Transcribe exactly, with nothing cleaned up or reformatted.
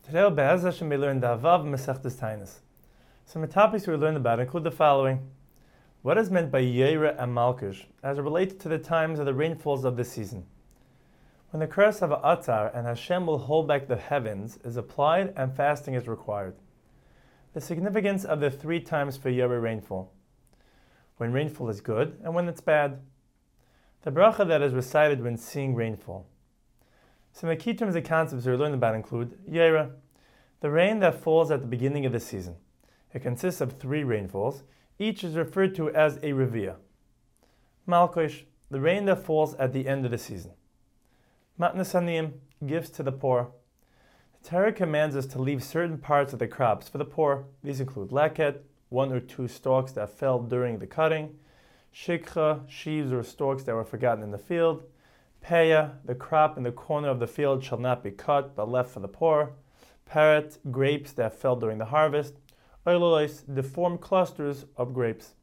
Today, Be'ez Hashem, we learn the Avav Masechtas Taanis. Some of the topics we learn about include the following. What is meant by Yeira and Malkush as it relates to the times of the rainfalls of this season? When the curse of Atzar and Hashem will hold back the heavens is applied and fasting is required. The significance of the three times for Yeira rainfall. When rainfall is good and when it's bad. The bracha that is recited when seeing rainfall. Some of the key terms and concepts we learn about include Yeira, the rain that falls at the beginning of the season. It consists of three rainfalls. Each is referred to as a Reviyah. Malkush, the rain that falls at the end of the season. Matnas Aniyim, gifts to the poor. The Torah commands us to leave certain parts of the crops for the poor. These include leket, one or two stalks that fell during the cutting, shikha, sheaves or stalks that were forgotten in the field, peya, the crop in the corner of the field shall not be cut but left for the poor, parrot, grapes that fell during the harvest, oilois, deformed clusters of grapes.